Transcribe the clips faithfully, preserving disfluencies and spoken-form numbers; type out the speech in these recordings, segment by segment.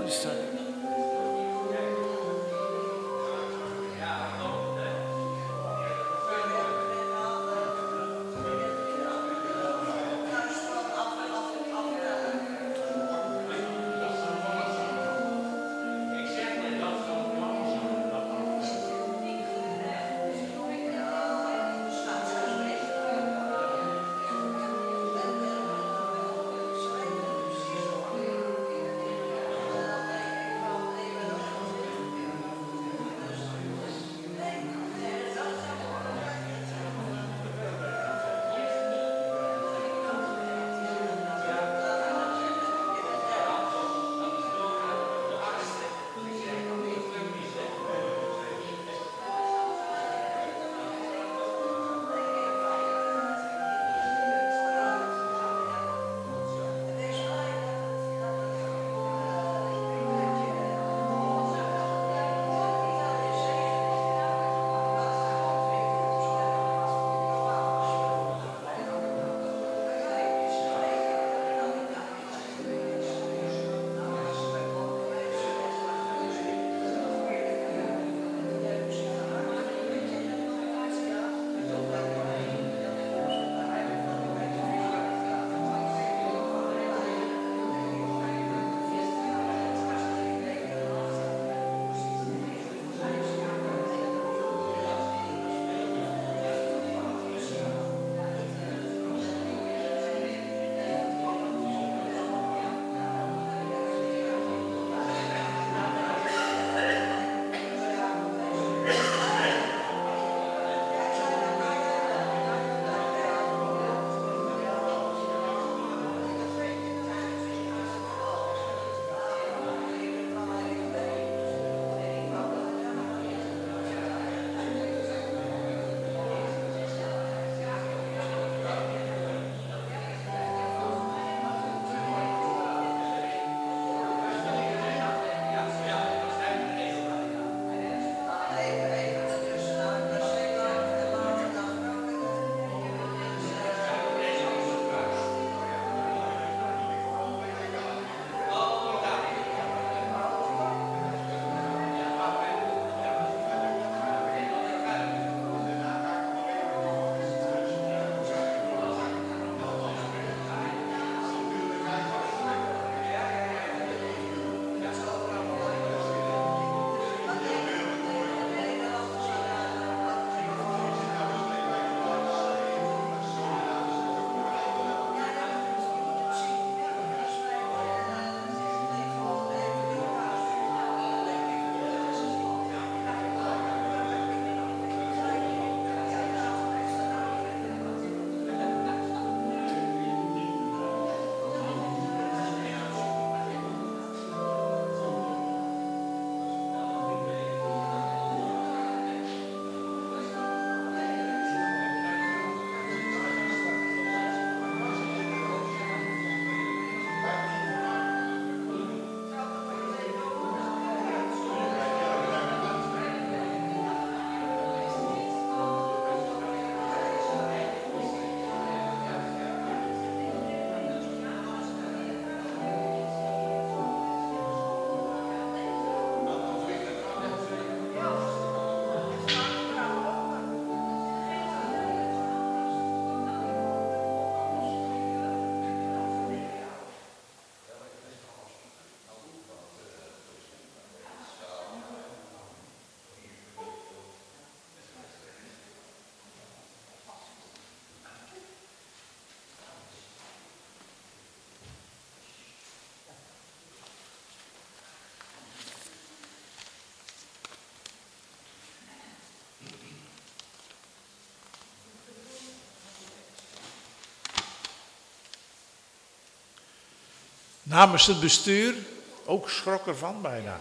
Namens het bestuur, ook schrok ervan bijna.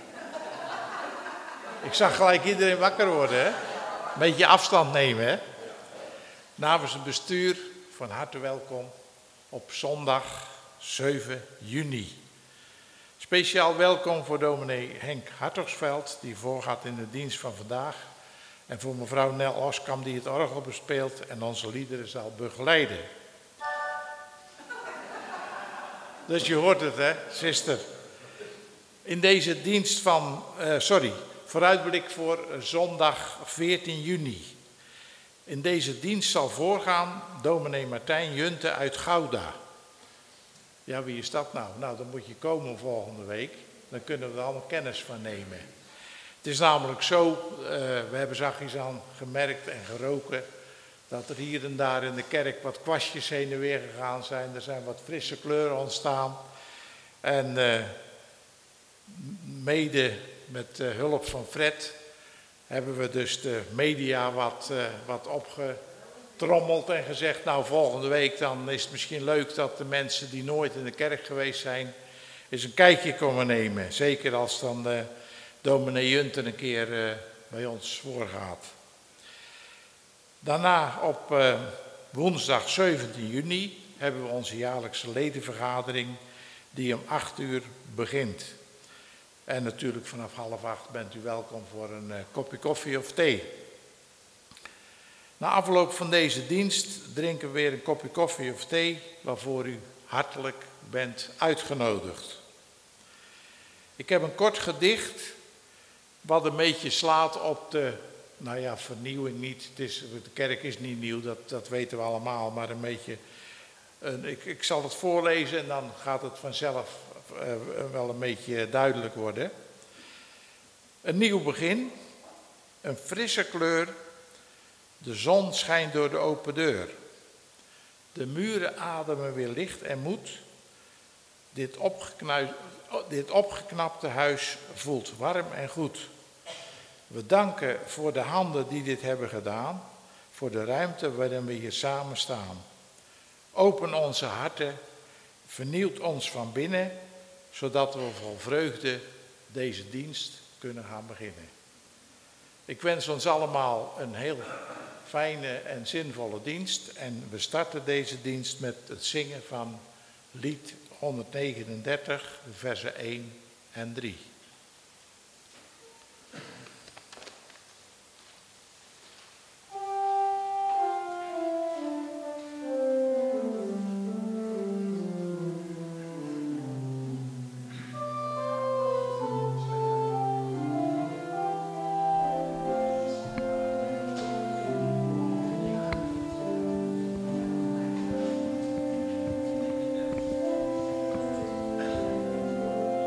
Ik zag gelijk iedereen wakker worden, hè? Een beetje afstand nemen, hè? Namens het bestuur, van harte welkom op zondag zeven juni. Speciaal welkom voor dominee Henk Hartogsveld, die voorgaat in de dienst van vandaag. En voor mevrouw Nel Oskam, die het orgel bespeelt en onze liederen zal begeleiden. Dus je hoort het, hè, zuster. In deze dienst van, uh, sorry, vooruitblik voor zondag veertien juni. In deze dienst zal voorgaan dominee Martijn Junte uit Gouda. Ja, wie is dat nou? Nou, dan moet je komen volgende week. Dan kunnen we er allemaal kennis van nemen. Het is namelijk zo, uh, we hebben zachtjes aan gemerkt en geroken, dat er hier en daar in de kerk wat kwastjes heen en weer gegaan zijn. Er zijn wat frisse kleuren ontstaan. En uh, mede met uh, hulp van Fred hebben we dus de media wat, uh, wat opgetrommeld en gezegd, nou volgende week dan is het misschien leuk dat de mensen die nooit in de kerk geweest zijn, eens een kijkje komen nemen. Zeker als dan uh, dominee Junten een keer uh, bij ons voorgaat. Daarna op uh, woensdag zeventien juni hebben we onze jaarlijkse ledenvergadering die om acht uur begint. En natuurlijk vanaf half acht bent u welkom voor een uh, kopje koffie of thee. Na afloop van deze dienst drinken we weer een kopje koffie of thee, waarvoor u hartelijk bent uitgenodigd. Ik heb een kort gedicht, wat een beetje slaat op de, nou ja, vernieuwing niet. Het is, de kerk is niet nieuw, dat, dat weten we allemaal, maar een beetje, een, ik, ik zal het voorlezen en dan gaat het vanzelf uh, wel een beetje duidelijk worden. Een nieuw begin, een frisse kleur, de zon schijnt door de open deur. De muren ademen weer licht en moed. Dit, dit opgeknapte huis voelt warm en goed. We danken voor de handen die dit hebben gedaan, voor de ruimte waarin we hier samen staan. Open onze harten, vernieuwt ons van binnen, zodat we vol vreugde deze dienst kunnen gaan beginnen. Ik wens ons allemaal een heel fijne en zinvolle dienst en we starten deze dienst met het zingen van lied honderdnegenendertig, versen één en drie.